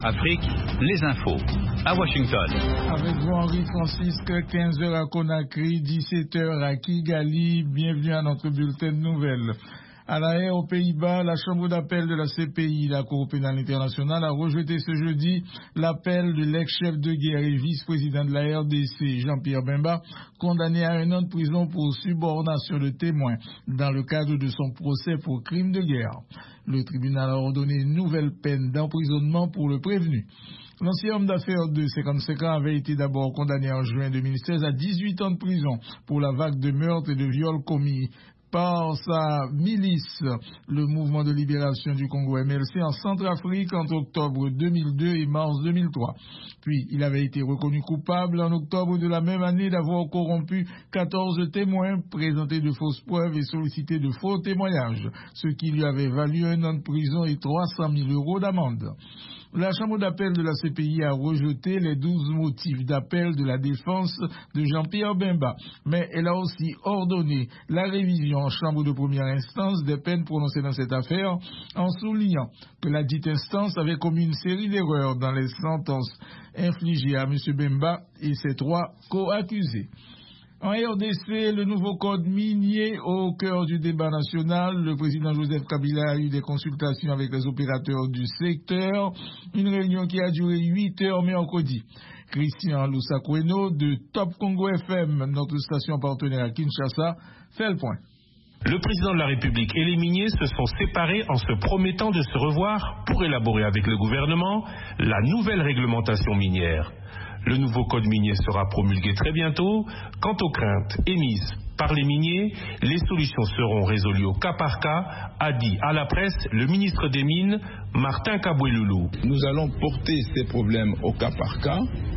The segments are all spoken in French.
Afrique, les infos. À Washington. Avec vous, Henri Francisque, 15h à Conakry, 17h à Kigali. Bienvenue à notre bulletin de nouvelles. À La Haye, aux Pays-Bas, la chambre d'appel de la CPI, la Cour pénale internationale, a rejeté ce jeudi l'appel de l'ex-chef de guerre et vice-président de la RDC, Jean-Pierre Bemba, condamné à 1 an de prison pour subornation de témoins dans le cadre de son procès pour crime de guerre. Le tribunal a ordonné une nouvelle peine d'emprisonnement pour le prévenu. L'ancien homme d'affaires de 55 ans avait été d'abord condamné en juin 2016 à 18 ans de prison pour la vague de meurtres et de viols commis par sa milice, le mouvement de libération du Congo MLC, en Centrafrique entre octobre 2002 et mars 2003. Puis, il avait été reconnu coupable en octobre de la même année d'avoir corrompu 14 témoins, présenté de fausses preuves et sollicité de faux témoignages, ce qui lui avait valu 1 an de prison et 300 000 € d'amende. La chambre d'appel de la CPI a rejeté les 12 motifs d'appel de la défense de Jean-Pierre Bemba, mais elle a aussi ordonné la révision en chambre de première instance des peines prononcées dans cette affaire, en soulignant que la dite instance avait commis une série d'erreurs dans les sentences infligées à M. Bemba et ses 3 co-accusés. En RDC, le nouveau code minier au cœur du débat national. Le président Joseph Kabila a eu des consultations avec les opérateurs du secteur. Une réunion qui a duré 8 heures mercredi. Christian Lousakweno de Top Congo FM, notre station partenaire à Kinshasa, fait le point. Le président de la République et les miniers se sont séparés en se promettant de se revoir pour élaborer avec le gouvernement la nouvelle réglementation minière. Le nouveau code minier sera promulgué très bientôt. Quant aux craintes émises par les miniers, les solutions seront résolues au cas par cas, a dit à la presse le ministre des Mines, Martin Kaboueloulou. Nous allons porter ces problèmes au cas par cas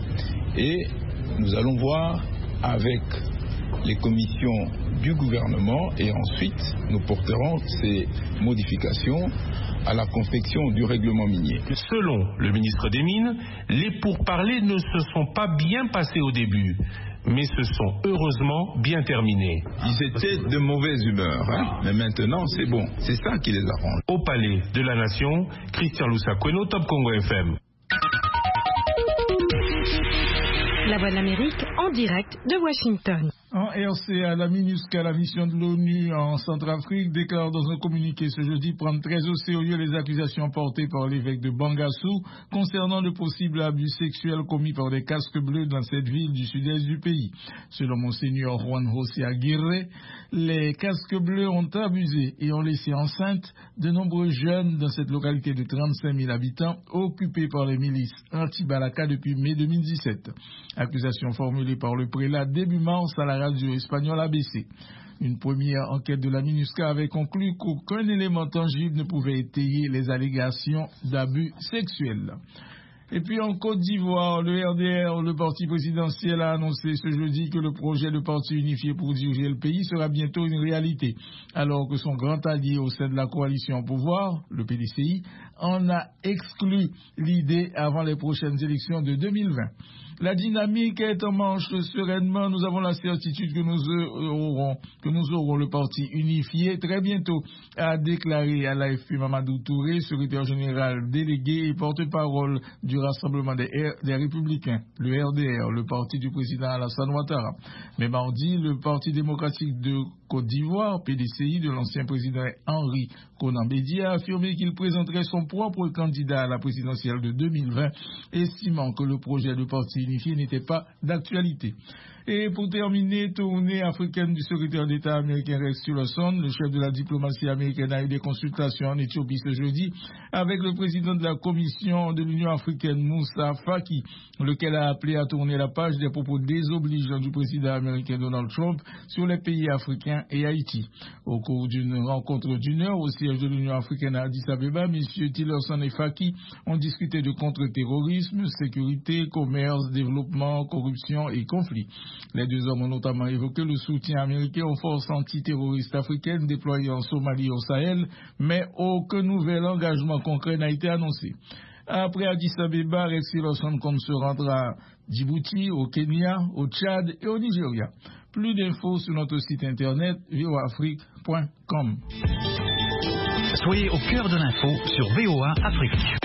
et nous allons voir avec les commissions du gouvernement et ensuite nous porterons ces modifications à la confection du règlement minier. Selon le ministre des Mines, les pourparlers ne se sont pas bien passés au début, mais se sont heureusement bien terminés. Ils étaient de mauvaise humeur, mais maintenant c'est bon, c'est ça qui les arrange. Au Palais de la Nation, Christian Lousakweno, Top Congo FM. La Voix de l'Amérique en direct de Washington. En RCA, la MINUSCA, la mission de l'ONU en Centrafrique, déclare dans un communiqué ce jeudi prendre très au sérieux les accusations portées par l'évêque de Bangassou concernant le possible abus sexuel commis par des casques bleus dans cette ville du sud-est du pays. Selon Monseigneur Juan José Aguirre, les casques bleus ont abusé et ont laissé enceintes de nombreux jeunes dans cette localité de 35 000 habitants occupée par les milices anti-Balaka depuis mai 2017. Accusation formulée par le prélat début mars à la radio espagnole ABC. Une première enquête de la MINUSCA avait conclu qu'aucun élément tangible ne pouvait étayer les allégations d'abus sexuels. Et puis en Côte d'Ivoire, le RDR, le parti présidentiel, a annoncé ce jeudi que le projet de parti unifié pour diriger le pays sera bientôt une réalité, alors que son grand allié au sein de la coalition au pouvoir, le PDCI, en a exclu l'idée avant les prochaines élections de 2020. La dynamique est en marche sereinement. Nous avons la certitude que nous aurons le parti unifié très bientôt, a déclaré à l'AFP Mamadou Touré, secrétaire général délégué et porte-parole du Rassemblement des Républicains, le RDR, le parti du président Alassane Ouattara. Mais mardi, le Parti démocratique de Côte d'Ivoire, PDCI, de l'ancien président Henri Konan Bédié, a affirmé qu'il présenterait son propre candidat à la présidentielle de 2020, estimant que le projet de parti unifié n'était pas d'actualité. Et pour terminer, tournée africaine du secrétaire d'État américain Rex Tillerson, le chef de la diplomatie américaine a eu des consultations en Éthiopie ce jeudi avec le président de la Commission de l'Union africaine, Moussa Faki, lequel a appelé à tourner la page des propos désobligeants du président américain Donald Trump sur les pays africains et Haïti. Au cours d'une rencontre d'une heure au siège de l'Union africaine à Addis Abeba, M. Tillerson et Faki ont discuté de contre-terrorisme, sécurité, commerce, développement, corruption et conflits. Les deux hommes ont notamment évoqué le soutien américain aux forces antiterroristes africaines déployées en Somalie et au Sahel, mais aucun nouvel engagement concret n'a été annoncé. Après Addis Abeba, Rex Tillerson compte se rendre à Djibouti, au Kenya, au Tchad et au Nigeria. Plus d'infos sur notre site internet voaafrique.com. Soyez au cœur de l'info sur VOA Afrique.